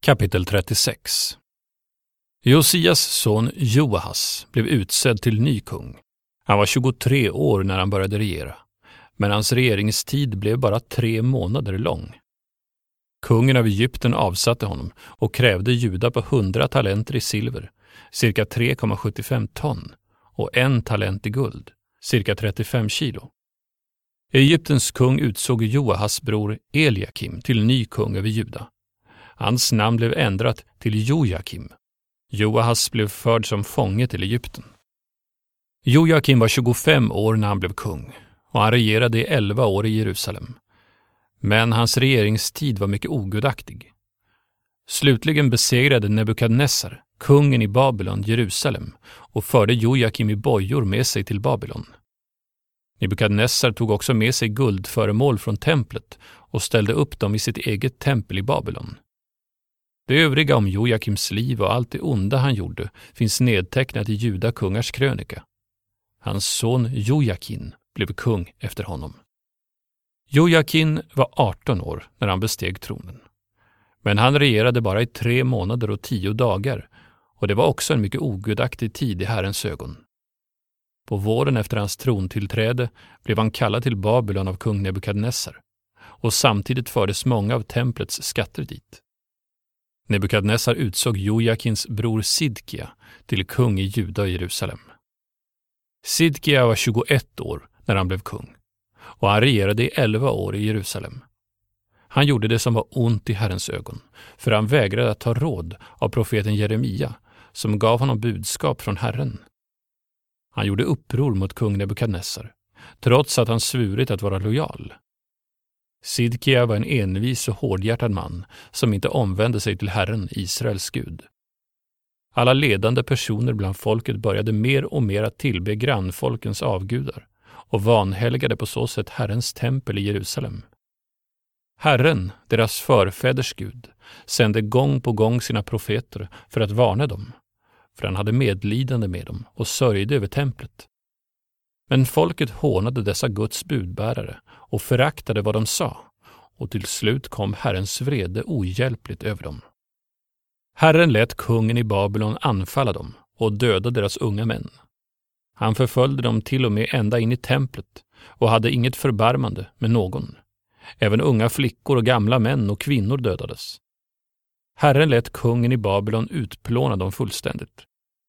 Kapitel 36. Josias son Joahas blev utsedd till ny kung. Han var 23 år när han började regera, men hans regeringstid blev bara 3 månader lång. Kungen av Egypten avsatte honom och krävde Juda på 100 talenter i silver, cirka 3,75 ton, och 1 talent i guld, cirka 35 kilo. Egyptens kung utsåg Joahas bror Eliakim till ny kung över Juda. Hans namn blev ändrat till Jojakim. Joahas blev förd som fånge till Egypten. Jojakim var 25 år när han blev kung, och han regerade i 11 år i Jerusalem. Men hans regeringstid var mycket ogudaktig. Slutligen besegrade Nebukadnessar, kungen i Babylon, Jerusalem och förde Jojakim i bojor med sig till Babylon. Nebukadnessar tog också med sig guldföremål från templet och ställde upp dem i sitt eget tempel i Babylon. Det övriga om Jojakims liv och allt det onda han gjorde finns nedtecknat i Juda kungars krönika. Hans son Jojakin blev kung efter honom. Jojakin var 18 år när han besteg tronen. Men han regerade bara i 3 månader och 10 dagar, och det var också en mycket ogudaktig tid i Herrens ögon. På våren efter hans trontillträde blev han kallad till Babylon av kung Nebukadnessar, och samtidigt fördes många av templets skatter dit. Nebukadnessar utsåg Jojakins bror Sidkia till kung i Juda och Jerusalem. Sidkia var 21 år när han blev kung, och han regerade i 11 år i Jerusalem. Han gjorde det som var ont i Herrens ögon, för han vägrade att ta råd av profeten Jeremia, som gav honom budskap från Herren. Han gjorde uppror mot kung Nebukadnessar, trots att han svurit att vara lojal. Sidkia var en envis och hårdhjärtad man som inte omvände sig till Herren, Israels Gud. Alla ledande personer bland folket började mer och mer att tillbe grannfolkens avgudar och vanhelgade på så sätt Herrens tempel i Jerusalem. Herren, deras förfäders Gud, sände gång på gång sina profeter för att varna dem, för han hade medlidande med dem och sörjde över templet. Men folket hånade dessa Guds budbärare och föraktade vad de sa, och till slut kom Herrens vrede ohjälpligt över dem. Herren lät kungen i Babylon anfalla dem och döda deras unga män. Han förföljde dem till och med ända in i templet och hade inget förbarmande med någon. Även unga flickor och gamla män och kvinnor dödades. Herren lät kungen i Babylon utplåna dem fullständigt.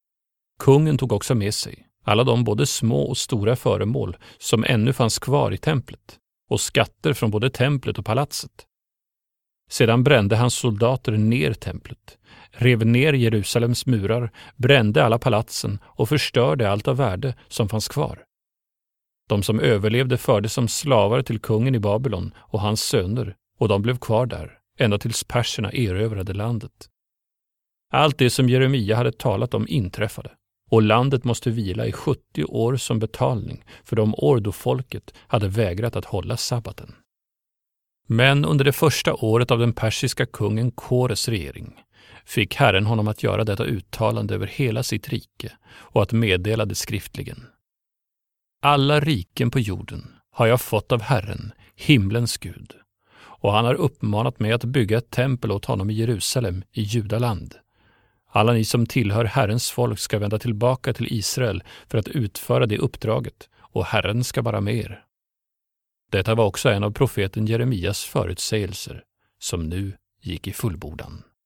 Kungen tog också med sig alla de både små och stora föremål som ännu fanns kvar i templet och skatter från både templet och palatset. Sedan brände hans soldater ner templet, rev ner Jerusalems murar, brände alla palatsen och förstörde allt av värde som fanns kvar. De som överlevde fördes som slavar till kungen i Babylon och hans söner, och de blev kvar där ända tills perserna erövrade landet. Allt det som Jeremia hade talat om inträffade, och landet måste vila i 70 år som betalning för de år då folket hade vägrat att hålla sabbaten. Men under det första året av den persiska kungen Kores regering fick Herren honom att göra detta uttalande över hela sitt rike och att meddela det skriftligen. Alla riken på jorden har jag fått av Herren, himlens Gud, och han har uppmanat mig att bygga ett tempel åt honom i Jerusalem i Judaland. Alla ni som tillhör Herrens folk ska vända tillbaka till Israel för att utföra det uppdraget, och Herren ska vara med er. Detta var också en av profeten Jeremias förutsägelser, som nu gick i fullbordan.